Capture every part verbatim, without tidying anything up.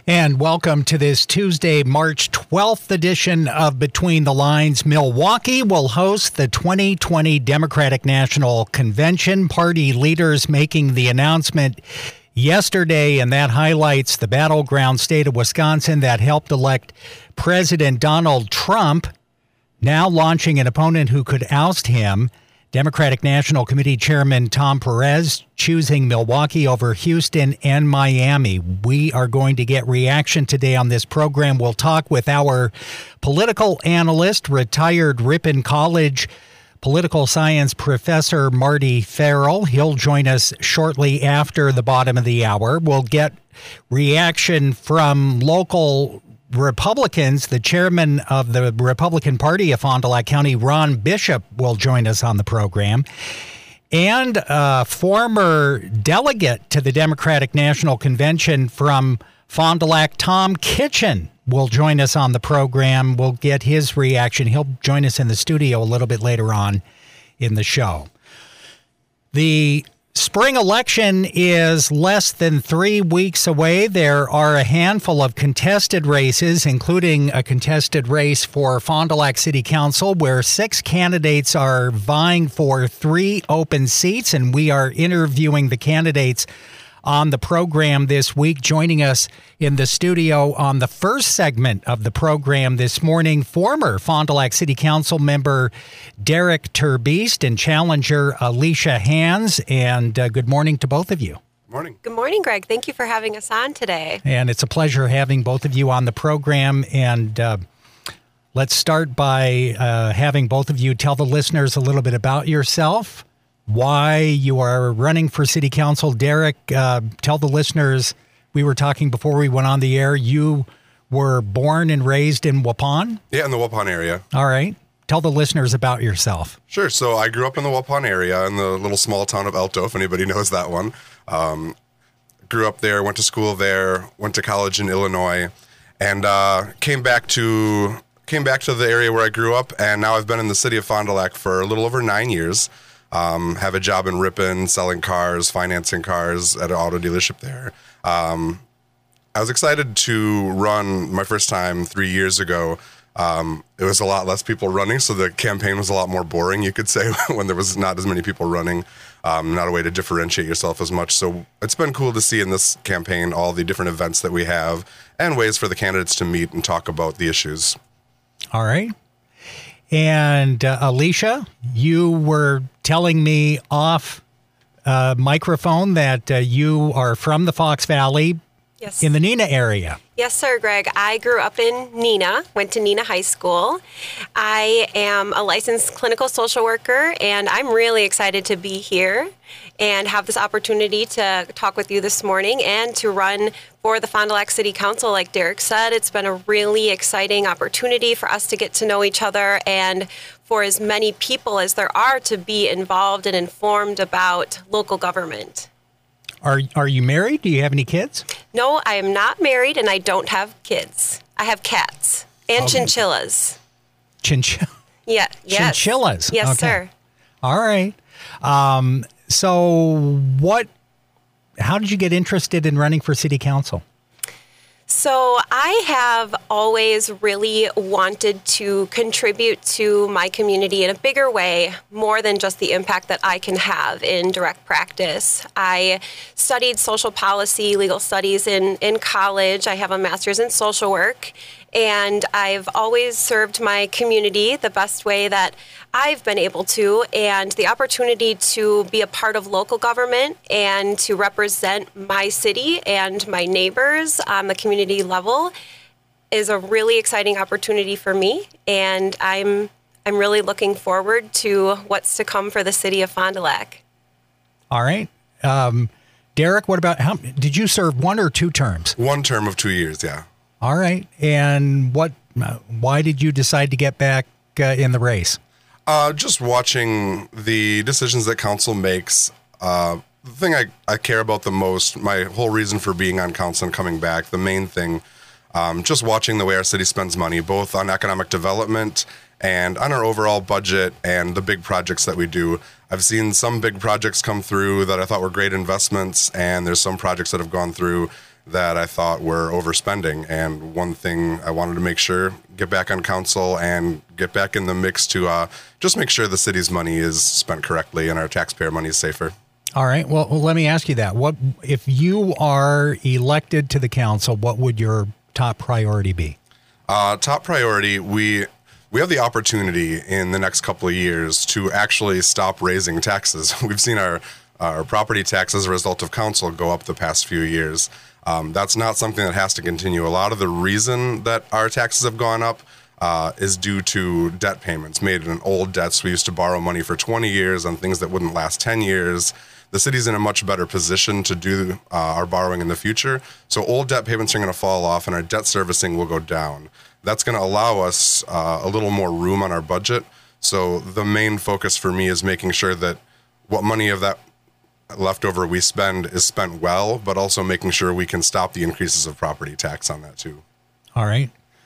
And welcome to this Tuesday, March twelfth edition of Between the Lines. Milwaukee will host the twenty twenty Democratic National Convention. Party leaders making the announcement yesterday, and that highlights the battleground state of Wisconsin that helped elect President Donald Trump, now launching an opponent who could oust him. Democratic National Committee Chairman Tom Perez choosing Milwaukee over Houston and Miami. We are going to get reaction today on this program. We'll talk with our political analyst, retired Ripon College political science professor Marty Farrell. He'll join us shortly after the bottom of the hour. We'll get reaction from local Republicans. The chairman of the Republican Party of Fond du Lac County, Ron Bishop, will join us on the program. And a former delegate to the Democratic National Convention from Fond du Lac, Tom Kitchen, will join us on the program. We'll get his reaction. He'll join us in the studio a little bit later on in the show. The spring election is less than three weeks away. There are a handful of contested races, including a contested race for Fond du Lac City Council, where six candidates are vying for three open seats, and we are interviewing the candidates on the program this week. Joining us in the studio on the first segment of the program this morning, former Fond du Lac City Council member Derek Turbeast and challenger Alicia Hands. And uh, good morning to both of you. Morning. Good morning, Greg. Thank you for having us on today. And it's a pleasure having both of you on the program. And uh, let's start by uh, having both of you tell the listeners a little bit about yourself, why you are running for city council. Derek, uh, tell the listeners, we were talking before we went on the air, you were born and raised in Waupun? Yeah, in the Waupun area. All right. Tell the listeners about yourself. Sure. So I grew up in the Waupun area in the little small town of Alto, if anybody knows that one. Um, grew up there, went to school there, went to college in Illinois, and uh, came back to came back to the area where I grew up, and now I've been in the city of Fond du Lac for a little over nine years. Um, have a job in Ripon, selling cars, financing cars at an auto dealership there. Um, I was excited to run my first time three years ago. Um, it was a lot less people running, so the campaign was a lot more boring, you could say, when there was not as many people running, um, not a way to differentiate yourself as much. So it's been cool to see in this campaign all the different events that we have and ways for the candidates to meet and talk about the issues. All right. And uh, Alicia, you were telling me off uh, microphone that uh, you are from the Fox Valley, yes, in the Neenah area. Yes, sir, Greg. I grew up in Neenah, went to Neenah High School. I am a licensed clinical social worker, and I'm really excited to be here and have this opportunity to talk with you this morning and to run for the Fond du Lac City Council. Like Derek said, it's been a really exciting opportunity for us to get to know each other and for as many people as there are to be involved and informed about local government. Are are you married? Do you have any kids? No, I am not married, and I don't have kids. I have cats and Okay. chinchillas. Chinchilla. Yeah, yes. Chinchillas. Yes, Okay. sir. All right. Um, so what, how did you get interested in running for city council? So I have always really wanted to contribute to my community in a bigger way, more than just the impact that I can have in direct practice. I studied social policy, legal studies in, in college. I have a master's in social work, and I've always served my community the best way that I've been able to, and the opportunity to be a part of local government and to represent my city and my neighbors on the community level is a really exciting opportunity for me, and I'm I'm really looking forward to what's to come for the city of Fond du Lac. All right. Um, Derek, what about, how did you serve one or two terms? One term of two years, yeah. All right. And what, uh, why did you decide to get back uh, in the race? Uh, just watching the decisions that council makes. Uh, the thing I, I care about the most, my whole reason for being on council and coming back, the main thing, um, just watching the way our city spends money, both on economic development and on our overall budget and the big projects that we do. I've seen some big projects come through that I thought were great investments, and there's some projects that have gone through that I thought were overspending. And one thing I wanted to make sure, get back on council and get back in the mix to uh, just make sure the city's money is spent correctly and our taxpayer money is safer. All right. Well, well, let me ask you that. What if you are elected to the council, what would your top priority be? Uh, top priority, we we have the opportunity in the next couple of years to actually stop raising taxes. We've seen our, our property tax as a result of council go up the past few years. Um, that's not something that has to continue. A lot of the reason that our taxes have gone up uh, is due to debt payments made in old debts. We used to borrow money for twenty years on things that wouldn't last ten years. The city's in a much better position to do uh, our borrowing in the future. So old debt payments are going to fall off and our debt servicing will go down. That's going to allow us uh, a little more room on our budget. So the main focus for me is making sure that what money of that leftover we spend is spent well, but also making sure we can stop the increases of property tax on that too. All right.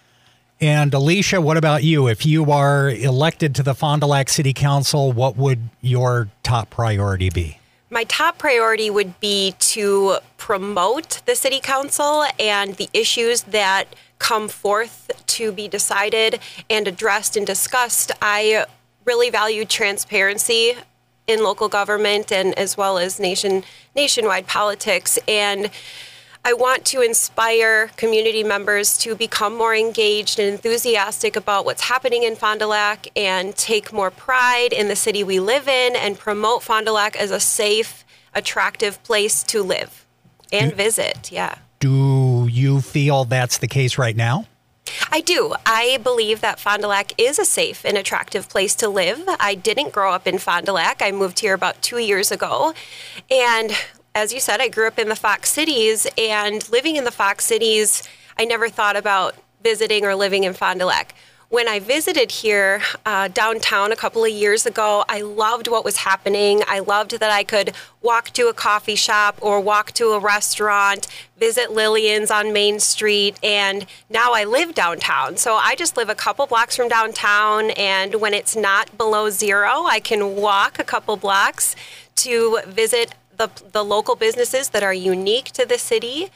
And Alicia, what about you? If you are elected to the Fond du Lac City Council, what would your top priority be? My top priority would be to promote the city council and the issues that come forth to be decided and addressed and discussed. I really value transparency in local government and as well as nation nationwide politics. And I want to inspire community members to become more engaged and enthusiastic about what's happening in Fond du Lac and take more pride in the city we live in and promote Fond du Lac as a safe, attractive place to live and do, visit. Yeah. Do you feel that's the case right now? I do. I believe that Fond du Lac is a safe and attractive place to live. I didn't grow up in Fond du Lac. I moved here about two years ago. And as you said, I grew up in the Fox Cities, and living in the Fox Cities, I never thought about visiting or living in Fond du Lac. When I visited here uh, downtown a couple of years ago, I loved what was happening. I loved that I could walk to a coffee shop or walk to a restaurant, visit Lillian's on Main Street, and now I live downtown. So I just live a couple blocks from downtown, and when it's not below zero, I can walk a couple blocks to visit the the local businesses that are unique to the city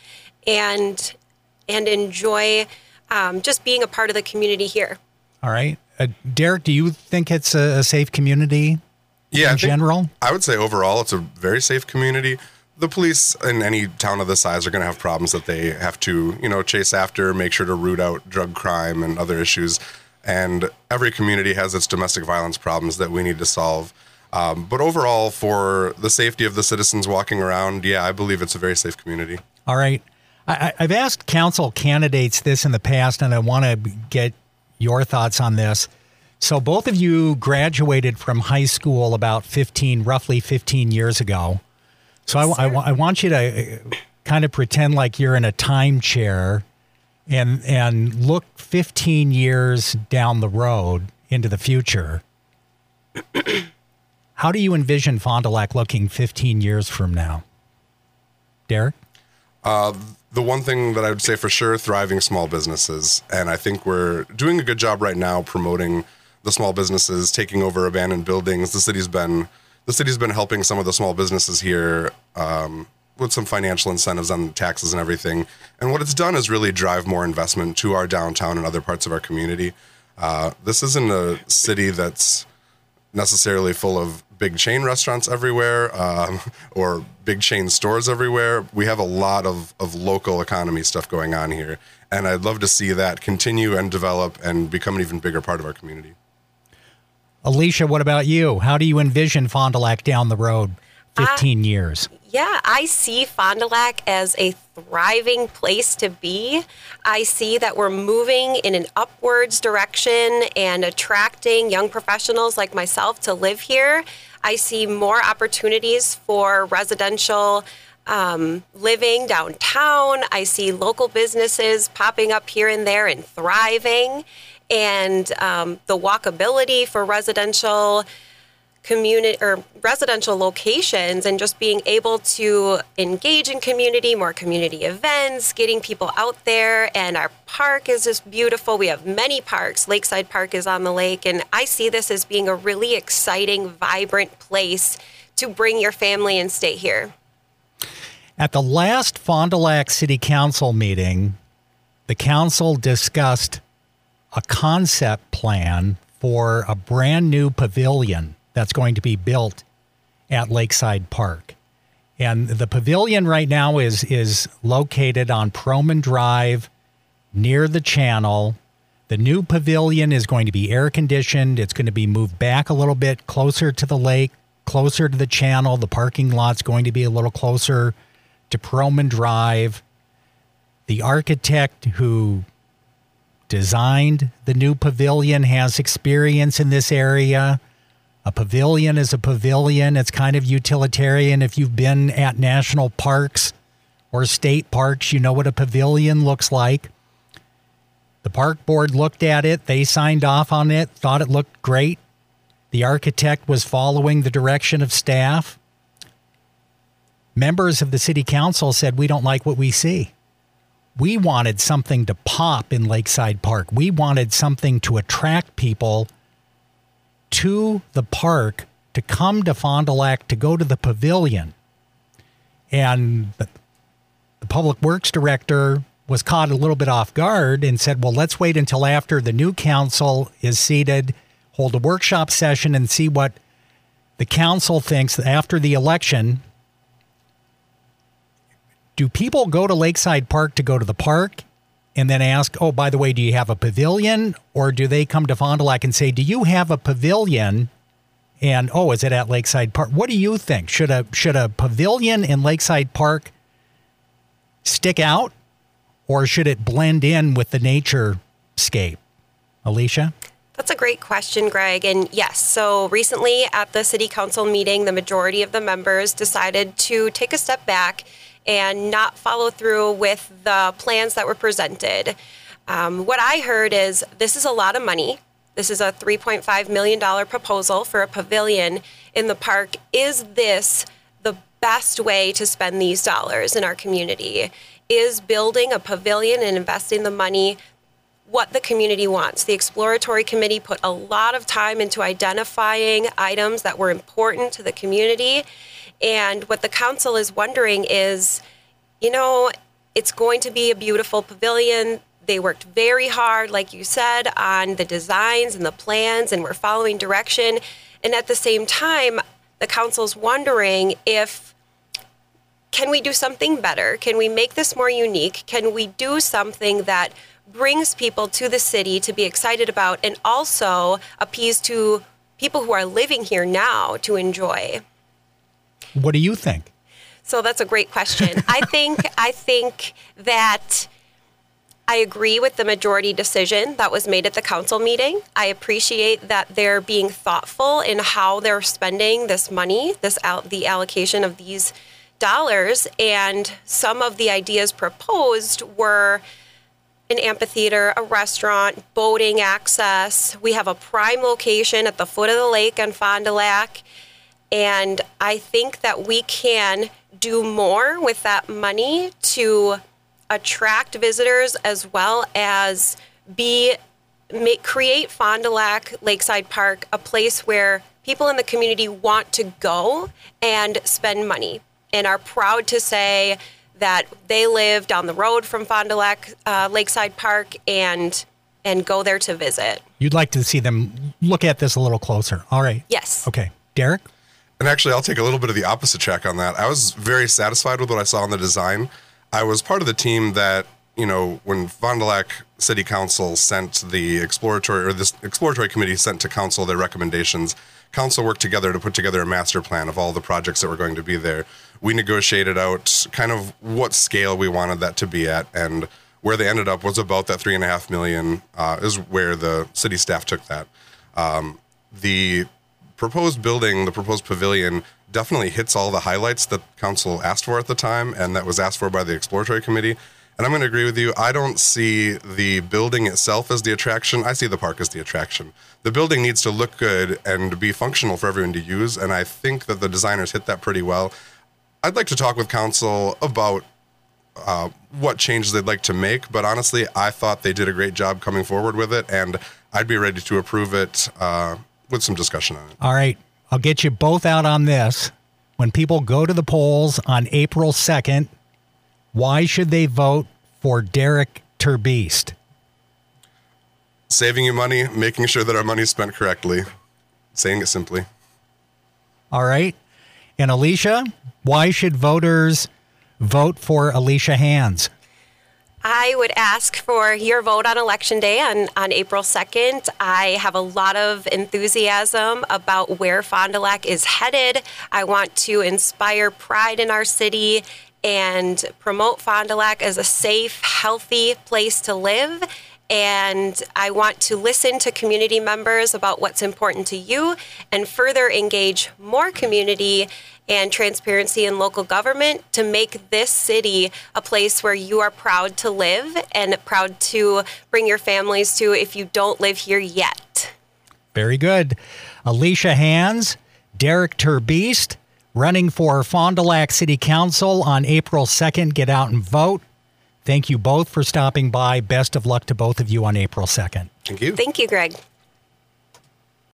and and enjoy um, just being a part of the community here. All right. Uh, Derek, do you think it's a, a safe community yeah, in general? I would say overall it's a very safe community. The police in any town of this size are going to have problems that they have to, you know, chase after, make sure to root out drug crime and other issues. And every community has its domestic violence problems that we need to solve. Um, but overall, for the safety of the citizens walking around, yeah, I believe it's a very safe community. All right. I, I've asked council candidates this in the past, and I want to get your thoughts on this. So both of you graduated from high school about fifteen, roughly fifteen years ago. So I, I, I want you to kind of pretend like you're in a time chair and and look fifteen years down the road into the future. How do you envision Fond du Lac looking fifteen years from now? Derek? Uh, the one thing that I would say for sure, thriving small businesses. And I think we're doing a good job right now promoting the small businesses, taking over abandoned buildings. The city's been the city's been helping some of the small businesses here um, with some financial incentives on taxes and everything. And what it's done is really drive more investment to our downtown and other parts of our community. Uh, this isn't a city that's necessarily full of big chain restaurants everywhere um, or big chain stores everywhere. We have a lot of, of local economy stuff going on here. And I'd love to see that continue and develop and become an even bigger part of our community. Alicia, what about you? How do you envision Fond du Lac down the road fifteen uh, years? Yeah, I see Fond du Lac as a thriving place to be. I see that we're moving in an upwards direction and attracting young professionals like myself to live here. I see more opportunities for residential um, living downtown. I see local businesses popping up here and there and thriving. And um, the walkability for residential community or residential locations and just being able to engage in community, more community events, getting people out there. And our park is just beautiful. We have many parks. Lakeside Park is on the lake. And I see this as being a really exciting, vibrant place to bring your family and stay here. At the last Fond du Lac City Council meeting, the council discussed a concept plan for a brand new pavilion that's going to be built at Lakeside Park. And the pavilion right now is is located on Proman Drive near the channel. The new pavilion is going to be air conditioned. It's going to be moved back a little bit closer to the lake, closer to the channel. The parking lot's going to be a little closer to Proman Drive. The architect who designed the new pavilion has experience in this area. A pavilion is a pavilion. It's kind of utilitarian. If you've been at national parks or state parks, you know what a pavilion looks like. The park board looked at it. They signed off on it, thought it looked great. The architect was following the direction of staff. Members of the city council said, we don't like what we see. We wanted something to pop in Lakeside Park. We wanted something to attract people to the park, to come to Fond du Lac, to go to the pavilion. And the, the public works director was caught a little bit off guard and said, well, let's wait until after the new council is seated, hold a workshop session and see what the council thinks after the election. Do people go to Lakeside Park to go to the park and then ask, oh, by the way, do you have a pavilion? Or do they come to Fond du Lac and say, do you have a pavilion? And, oh, is it at Lakeside Park? What do you think? Should a should a pavilion in Lakeside Park stick out, or should it blend in with the nature scape? Alicia? That's a great question, Greg. And yes, so recently at the city council meeting, the majority of the members decided to take a step back and not follow through with the plans that were presented. Um, what I heard is this is a lot of money. This is a three point five million dollars proposal for a pavilion in the park. Is this the best way to spend these dollars in our community? Is building a pavilion and investing the money what the community wants? The exploratory committee put a lot of time into identifying items that were important to the community. And what the council is wondering is, you know, it's going to be a beautiful pavilion. They worked very hard, like you said, on the designs and the plans, and we're following direction. And at the same time, the council's wondering if, can we do something better? Can we make this more unique? Can we do something that brings people to the city to be excited about and also appease to people who are living here now to enjoy? What do you think? So that's a great question. I think I think that I agree with the majority decision that was made at the council meeting. I appreciate that they're being thoughtful in how they're spending this money, this al- the allocation of these dollars. And some of the ideas proposed were an amphitheater, a restaurant, boating access. We have a prime location at the foot of the lake on Fond du Lac. And I think that we can do more with that money to attract visitors as well as be make, create Fond du Lac Lakeside Park a place where people in the community want to go and spend money and are proud to say that they live down the road from Fond du Lac uh, Lakeside Park and and go there to visit. You'd like to see them look at this a little closer. All right. Yes. Okay. Derek? And actually, I'll take a little bit of the opposite track on that. I was very satisfied with what I saw in the design. I was part of the team that, you know, when Fond du Lac City Council sent the exploratory, or this exploratory committee sent to council their recommendations, council worked together to put together a master plan of all the projects that were going to be there. We negotiated out kind of what scale we wanted that to be at, and where they ended up was about that three and a half million uh, is where the city staff took that. Um, the proposed building, the proposed pavilion, definitely hits all the highlights that council asked for at the time, and that was asked for by the exploratory committee. And I'm going to agree with you. I don't see the building itself as the attraction. I see the park as the attraction. The building needs to look good and be functional for everyone to use, and I think that the designers hit that pretty well. I'd like to talk with council about uh, what changes they'd like to make, but honestly, I thought they did a great job coming forward with it, and I'd be ready to approve it uh, with some discussion on it. All right. I'll get you both out on this. when people go to the polls on April second, why should they vote for Derek Terbeest? Saving you money, making sure that our money is spent correctly. Saying it simply. All right. And Alicia, why should voters vote for Alicia Hands? I would ask for your vote on Election Day on, on April second. I have a lot of enthusiasm about where Fond du Lac is headed. I want to inspire pride in our city and promote Fond du Lac as a safe, healthy place to live. And I want to listen to community members about what's important to you and further engage more community and transparency in local government to make this city a place where you are proud to live and proud to bring your families to if you don't live here yet. Very good. Alicia Hands, Derek Terbeest, running for Fond du Lac City Council on April second. Get out and vote. Thank you both for stopping by. Best of luck to both of you on April second. Thank you. Thank you, Greg.